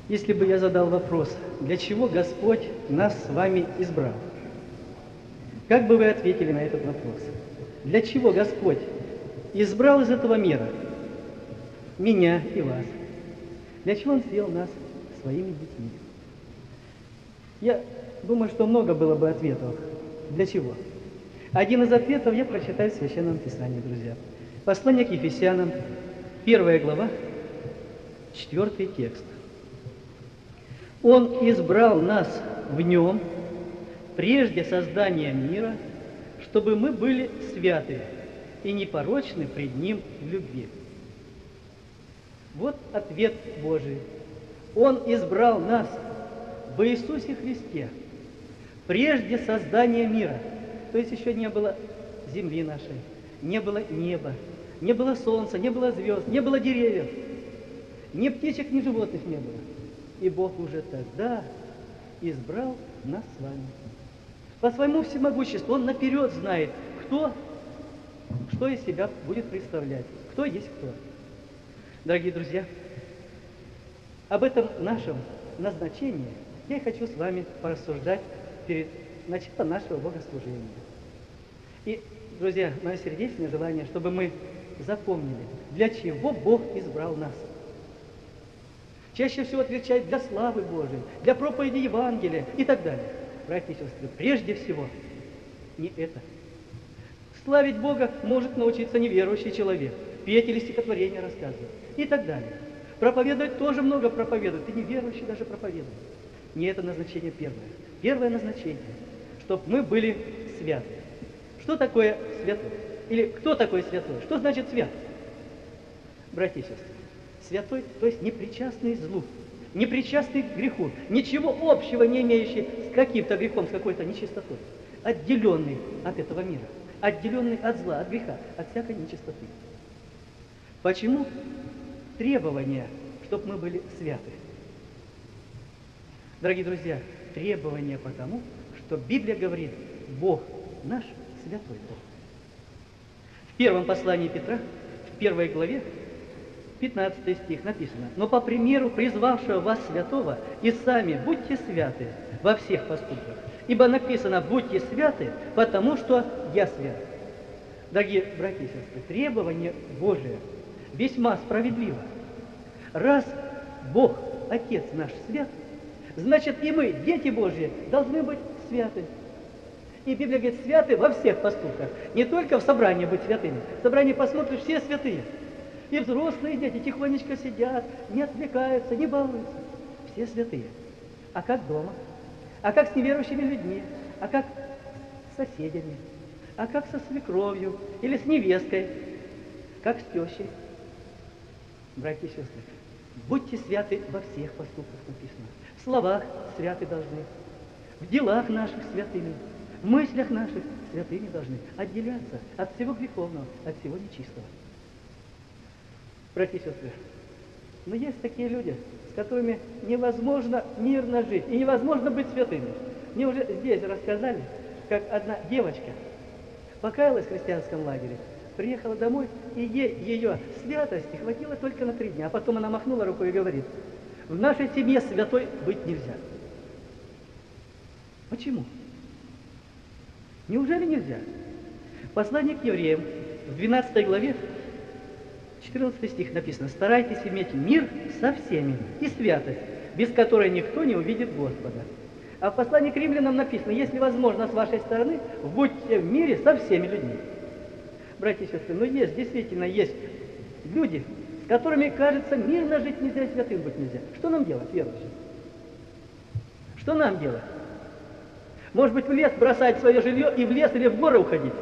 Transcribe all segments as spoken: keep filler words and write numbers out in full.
Если бы я задал вопрос, для чего Господь нас с вами избрал, как бы вы ответили на этот вопрос? Для чего Господь избрал из этого мира меня и вас? Для чего Он сделал нас своими детьми? Я думаю, что много было бы ответов. Для чего? Один из ответов я прочитаю в Священном Писании, друзья. Послание к Ефесянам, первая глава, четвертый текст. Он избрал нас в нем прежде создания мира, чтобы мы были святы и непорочны пред Ним в любви. Вот ответ Божий. Он избрал нас в Иисусе Христе прежде создания мира. То есть еще не было земли нашей, не было неба, не было солнца, не было звезд, не было деревьев, ни птичек, ни животных не было. И Бог уже тогда избрал нас с вами. По своему всемогуществу Он наперед знает, кто, что из себя будет представлять, кто есть кто. Дорогие друзья, об этом нашем назначении я хочу с вами порассуждать перед началом нашего богослужения. И, друзья, мое сердечное желание, чтобы мы запомнили, для чего Бог избрал нас. Чаще всего отвечает для славы Божией, для проповеди Евангелия и так далее. Братья и сестры, прежде всего не это. Славить Бога может научиться неверующий человек, петь или стихотворение рассказывать и так далее. Проповедовать тоже много проповедует, и неверующий даже проповедует. Не это назначение первое. Первое назначение, чтобы мы были святы. Что такое святой? Или кто такой святой? Что значит свят? Братья и сестры, святой, то есть непричастный злу, непричастный к греху, ничего общего не имеющий с каким-то грехом, с какой-то нечистотой, отделенный от этого мира, отделенный от зла, от греха, от всякой нечистоты. Почему требование, чтобы мы были святы? Дорогие друзья, требование потому, что Библия говорит, Бог наш святой Бог. В первом послании Петра, в первой главе, пятнадцатый стих написано: «Но по примеру призвавшего вас святого, и сами будьте святы во всех поступках, ибо написано: будьте святы, потому что я свят». Дорогие братья и сестры, требование Божие весьма справедливо. Раз Бог, Отец наш, свят, значит и мы, дети Божьи, должны быть святы. И Библия говорит, святы во всех поступках. Не только в собрании быть святыми. В собрании посмотришь, все святые. И взрослые дети тихонечко сидят, не отвлекаются, не балуются. Все святые. А как дома? А как с неверующими людьми? А как с соседями? А как со свекровью? Или с невесткой? Как с тещей? Братья и сестры, будьте святы во всех поступках, написано. В словах святы должны, в делах наших святыми, в мыслях наших святыми должны отделяться от всего греховного, от всего нечистого. Братья и сестры, но есть такие люди, с которыми невозможно мирно жить и невозможно быть святыми. Мне уже здесь рассказали, как одна девочка покаялась в христианском лагере, приехала домой, и ей ее святости хватило только на три дня. А потом она махнула рукой и говорит, в нашей семье святой быть нельзя. Почему? Неужели нельзя? Послание к евреям в двенадцатой главе, четырнадцатый стих написано: «Старайтесь иметь мир со всеми и святость, без которой никто не увидит Господа». А в послании к римлянам написано: «Если возможно с вашей стороны, будьте в мире со всеми людьми». Братья и сестры, но есть, действительно есть люди, с которыми, кажется, мирно жить нельзя, святым быть нельзя. Что нам делать, верующим? Что нам делать? Может быть, в лес бросать свое жилье и в лес или в горы уходить?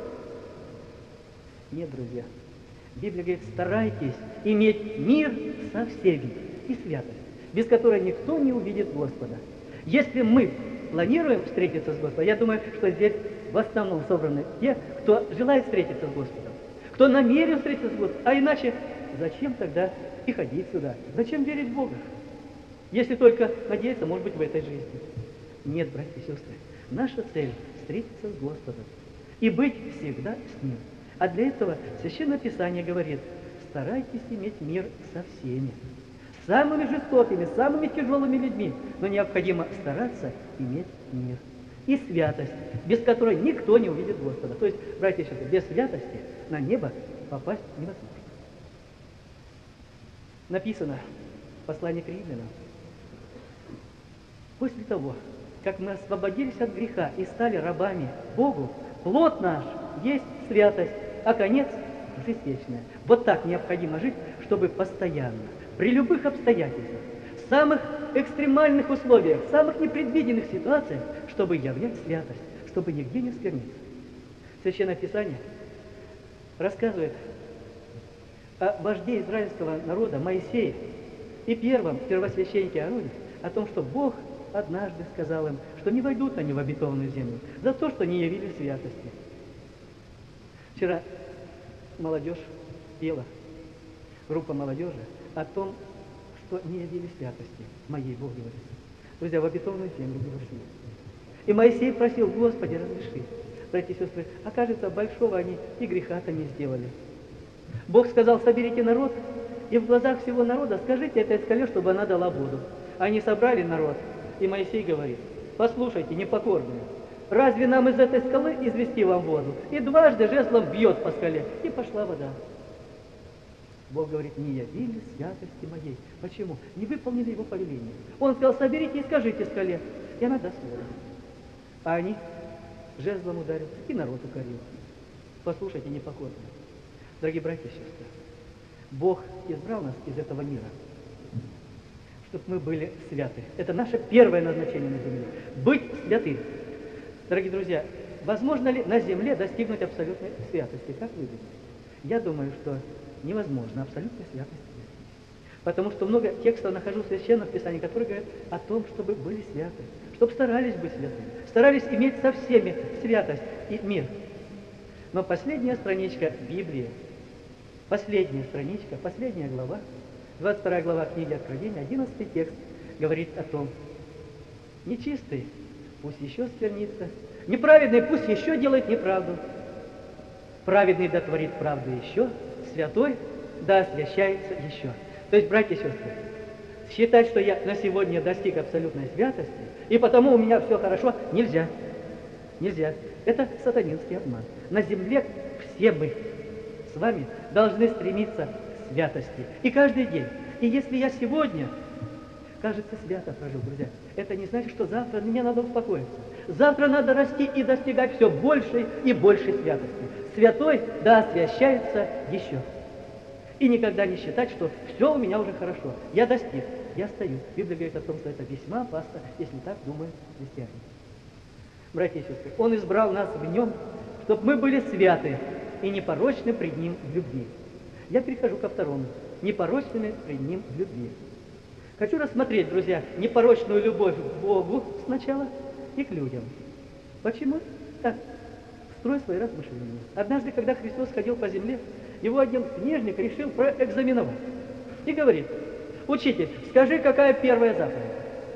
Нет, друзья. Библия говорит, старайтесь иметь мир со всеми и святость, без которой никто не увидит Господа. Если мы планируем встретиться с Господом, я думаю, что здесь в основном собраны те, кто желает встретиться с Господом, кто намерен встретиться с Господом. А иначе зачем тогда и ходить сюда? Зачем верить в Бога? Если только надеяться, может быть, в этой жизни. Нет, братья и сестры, наша цель – встретиться с Господом и быть всегда с Ним. А для этого Священное Писание говорит, старайтесь иметь мир со всеми. самыми жестокими, самыми тяжелыми людьми, но необходимо стараться иметь мир и святость, без которой никто не увидит Господа. То есть, братья и сестры, без святости на небо попасть невозможно. Написано в послании к римлянам: после того, как мы освободились от греха и стали рабами Богу, плод наш есть святость, а конец – жизнь вечная. Вот так необходимо жить, чтобы постоянно, при любых обстоятельствах, в самых экстремальных условиях, в самых непредвиденных ситуациях, чтобы являть святость, чтобы нигде не скверниться. Священное Писание рассказывает о вожде израильского народа Моисее и первом первосвященнике Аароне о том, что Бог однажды сказал им, что не войдут они в обетованную землю за то, что не явили святости. Вчера молодежь пела, группа молодежи, о том, что не явили святости моей, Бог говорит. Друзья, в обетованную землю не вошли. И Моисей просил: Господи, разреши. Братья и сестры, окажется, большого они и греха-то не сделали. Бог сказал: соберите народ, и в глазах всего народа скажите этой скале, чтобы она дала воду. Они собрали народ, и Моисей говорит: послушайте, непокорные, разве нам из этой скалы извести вам воду? И дважды жезлом бьет по скале, и пошла вода. Бог говорит: не явили святости моей. Почему? Не выполнили его повеление. Он сказал: соберите и скажите скале, и она даст воду. А они жезлом ударил, и народ укорил. Послушайте, непокорные. Дорогие братья и сестры, Бог избрал нас из этого мира, чтобы мы были святы. Это наше первое назначение на земле. Быть святым. Дорогие друзья, возможно ли на земле достигнуть абсолютной святости? Как вы думаете? Я думаю, что невозможно абсолютной святости. Потому что много текстов нахожу в Священном Писании, которые говорят о том, чтобы были святы, чтобы старались быть святыми, старались иметь со всеми святость и мир. Но последняя страничка Библии, последняя страничка, последняя глава, двадцать вторая глава книги Откровения, одиннадцатый текст, говорит о том: нечистый пусть еще сквернится, неправедный пусть еще делает неправду, праведный да творит правду еще, святой да освящается еще. То есть, братья и сестры, считать, что я на сегодня достиг абсолютной святости, и потому у меня все хорошо, нельзя. Нельзя. Это сатанинский обман. На земле все мы с вами должны стремиться к святости. И каждый день. И если я сегодня, кажется, свято прожил, друзья, это не значит, что завтра мне надо успокоиться. Завтра надо расти и достигать все большей и большей святости. Святой да освящается еще. И никогда не считать, что все у меня уже хорошо. Я достиг, я стою. Библия говорит о том, что это весьма опасно, если так думают христиане. Братья и сестры, Он избрал нас в Нем, чтобы мы были святы и непорочны пред Ним в любви. Я перехожу ко второму. Непорочными пред Ним в любви. Хочу рассмотреть, друзья, непорочную любовь к Богу сначала и к людям. Почему? Так, строй свои размышления. Однажды, когда Христос ходил по земле, его один книжник решил проэкзаменовать. И говорит: учитель, скажи, какая первая заповедь?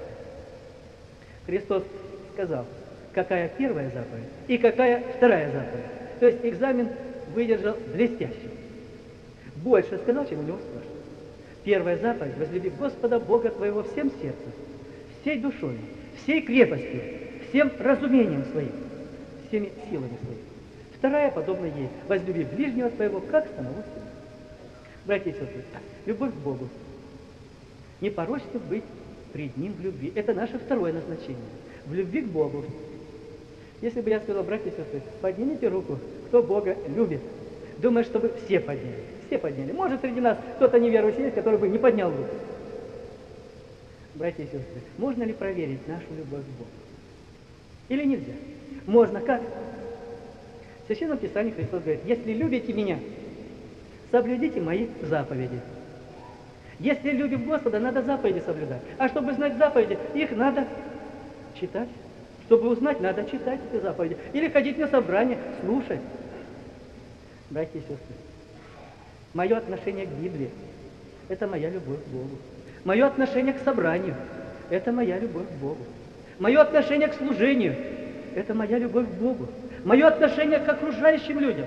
Христос сказал, какая первая заповедь и какая вторая заповедь. То есть экзамен выдержал блестяще. Больше сказал, чем у него спрашивали. Первая заповедь: возлюби Господа Бога твоего всем сердцем, всей душой, всей крепостью, всем разумением своим, всеми силами своими. Вторая, подобно ей: возлюби ближнего твоего, как самого себя. Братья и сестры, любовь к Богу. Непорочно быть пред Ним в любви. Это наше второе назначение. В любви к Богу. Если бы я сказал: братья и сестры, поднимите руку, кто Бога любит. Думаю, чтобы все подняли. Все подняли. Может, среди нас кто-то неверующий есть, который бы не поднял руку. Братья и сестры, можно ли проверить нашу любовь к Богу? Или нельзя? Можно. Как? В Священном Писании Христос говорит: если любите меня, соблюдите мои заповеди. Если любим Господа, надо заповеди соблюдать. А чтобы знать заповеди, их надо читать. Чтобы узнать, надо читать эти заповеди. Или ходить на собрание, слушать. Братья и сестры, мое отношение к Библии – это моя любовь к Богу. Мое отношение к собранию – это моя любовь к Богу. Мое отношение к служению – это моя любовь к Богу. Мое отношение к окружающим людям.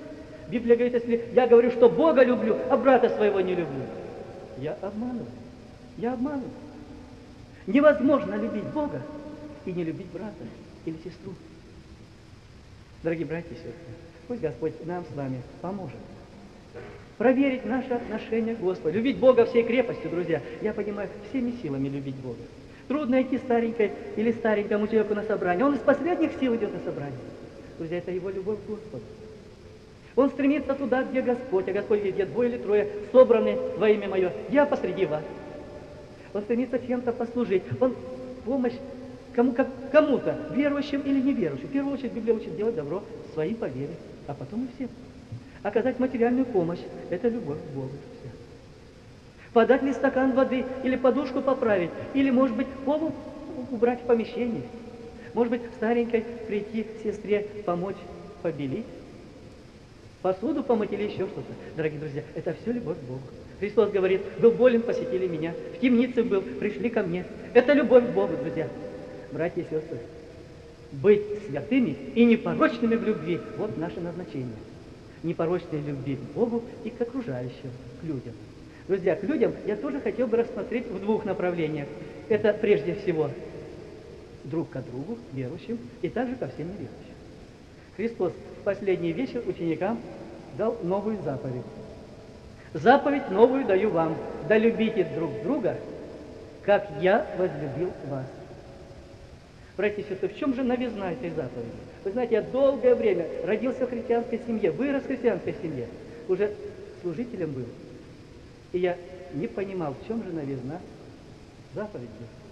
Библия говорит, если я говорю, что Бога люблю, а брата своего не люблю, я обманываю. Я обманут. Невозможно любить Бога и не любить брата или сестру. Дорогие братья и сестры, пусть Господь нам с вами поможет проверить наши отношения к Господу. Любить Бога всей крепостью, друзья. Я понимаю, всеми силами любить Бога. Трудно идти старенькой или старенькому человеку на собрание. Он из последних сил идет на собрание. Друзья, это его любовь к Господу. Он стремится туда, где Господь, а Господь видит, где двое или трое собраны во имя Мое. Я посреди вас. Он стремится чем-то послужить. Он помощь кому, как, кому-то, верующим или неверующим. В первую очередь Библия учит делать добро своим по вере, а потом и всем. Оказать материальную помощь – это любовь к Богу. Все. Подать ли стакан воды, или подушку поправить, или, может быть, полу убрать в помещении. Может быть, старенькой прийти сестре помочь побелить, посуду помыть или еще что-то. Дорогие друзья, это все любовь к Богу. Христос говорит, был болен, посетили меня, в темнице был, пришли ко мне. Это любовь к Богу, друзья. Братья и сестры, быть святыми и непорочными в любви – вот наше назначение. Непорочной любви к Богу и к окружающим, к людям. Друзья, к людям я тоже хотел бы рассмотреть в двух направлениях. Это прежде всего друг к другу, верующим, и также ко всем неверующим. Христос в последний вечер ученикам дал новую заповедь. Заповедь новую даю вам, да любите друг друга, как я возлюбил вас. Братья и сестры, в чем же новизна этой заповеди? Вы знаете, я долгое время родился в христианской семье, вырос в христианской семье, уже служителем был. И я не понимал, в чем же новизна заповеди.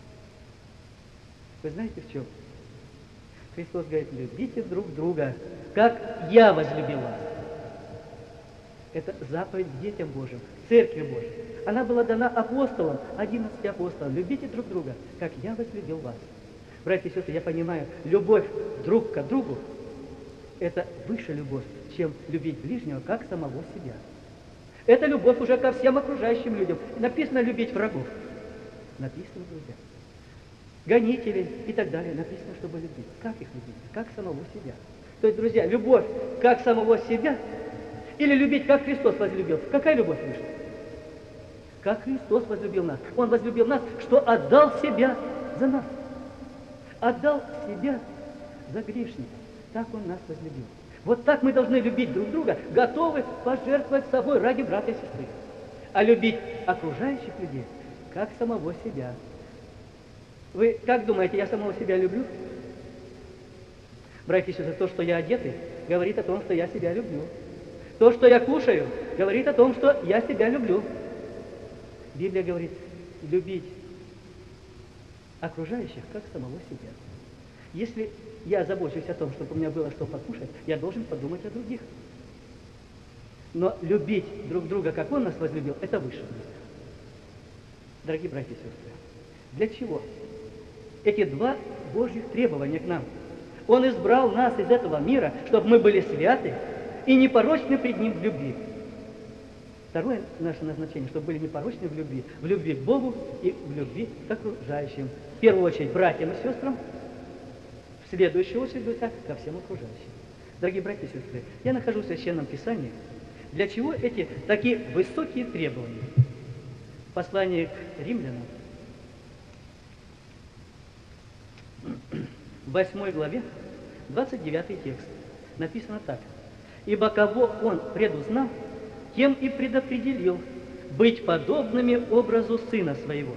Вы знаете, в чем? Христос говорит, любите друг друга, как я возлюбил вас. Это заповедь детям Божьим, Церкви Божьей. Она была дана апостолам, одиннадцати апостолам. Любите друг друга, как я возлюбил вас. Братья и сестры, я понимаю, любовь друг к другу – это выше любовь, чем любить ближнего, как самого себя. Это любовь уже ко всем окружающим людям. Написано любить врагов. Написано, друзья. Гонителей и так далее. Написано, чтобы любить. Как их любить? Как самого себя. То есть, друзья, любовь как самого себя или любить, как Христос возлюбил. Какая любовь выше? Как Христос возлюбил нас. Он возлюбил нас, что отдал себя за нас. Отдал себя за грешников. Так Он нас возлюбил. Вот так мы должны любить друг друга, готовы пожертвовать собой ради брата и сестры. А любить окружающих людей, как самого себя. Вы как думаете, я самого себя люблю? Братья и сестры, то, что я одетый, говорит о том, что я себя люблю. То, что я кушаю, говорит о том, что я себя люблю. Библия говорит, любить окружающих, как самого себя. Если я забочусь о том, чтобы у меня было что покушать, я должен подумать о других. Но любить друг друга, как Он нас возлюбил, это выше. Дорогие братья и сестры, для чего? Эти два Божьих требования к нам. Он избрал нас из этого мира, чтобы мы были святы и непорочны пред Ним в любви. Второе наше назначение, чтобы были непорочны в любви. В любви к Богу и в любви к окружающим. В первую очередь братьям и сестрам, в следующую очередь, друзья, ко всем окружающим. Дорогие братья и сестры, я нахожусь в Священном Писании. Для чего эти такие высокие требования? В послании к римлянам, в восьмой главе, двадцать девятый текст, написано так. «Ибо кого Он предузнал, тем и предопределил быть подобными образу Сына Своего».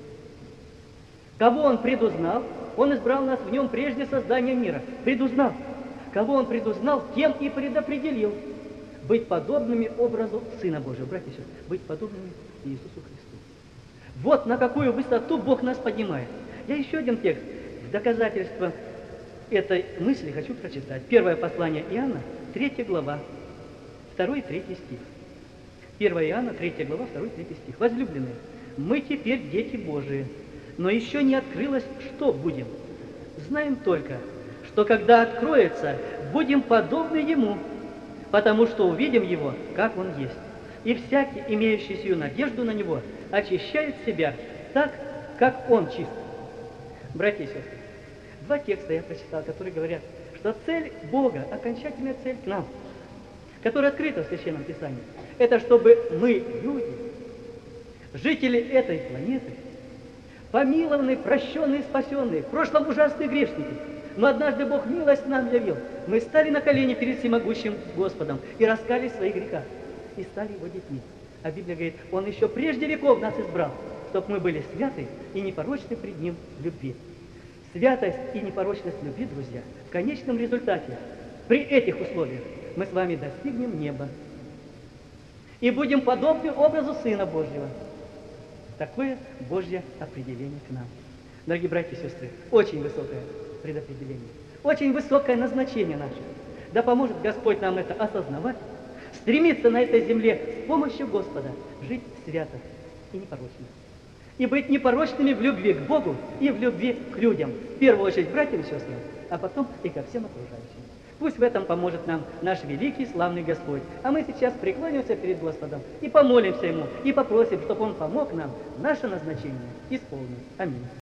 Кого Он предузнал, Он избрал нас в Нем прежде создания мира. Предузнал. Кого Он предузнал, тем и предопределил быть подобными образу Сына Божьего. Братья и сестры, быть подобными Иисусу Христу. Вот на какую высоту Бог нас поднимает. Я еще один текст в доказательство этой мысли хочу прочитать. Первое послание Иоанна, третья глава, второй и третий стих. первое Иоанна, третья глава, второй и третий стих. «Возлюбленные, мы теперь дети Божии, но еще не открылось, что будем. Знаем только, что когда откроется, будем подобны Ему, потому что увидим Его, как Он есть. И всякий, имеющий сию надежду на Него, очищает себя так, как Он чист». Братья и сестры, два текста я прочитал, которые говорят, что цель Бога, окончательная цель к нам, которая открыта в Священном Писании, это чтобы мы, люди, Жители этой планеты, помилованные, прощенные, спасенные, в прошлом ужасные грешники, но однажды Бог милость нам явил. Мы стали на колени перед всемогущим Господом и раскались в своих грехах, и стали Его детьми. А Библия говорит, Он еще прежде веков нас избрал, чтобы мы были святы и непорочны пред Ним в любви. Святость и непорочность любви, друзья, в конечном результате, при этих условиях, мы с вами достигнем неба и будем подобны образу Сына Божьего. Такое Божье определение к нам. Дорогие братья и сестры, очень высокое предопределение, очень высокое назначение наше. Да поможет Господь нам это осознавать, стремиться на этой земле с помощью Господа жить свято и непорочно. И быть непорочными в любви к Богу и в любви к людям. В первую очередь братьям и сестрам, а потом и ко всем окружающим. Пусть в этом поможет нам наш великий, славный Господь. А мы сейчас преклонимся перед Господом и помолимся Ему, и попросим, чтобы Он помог нам наше назначение исполнить. Аминь.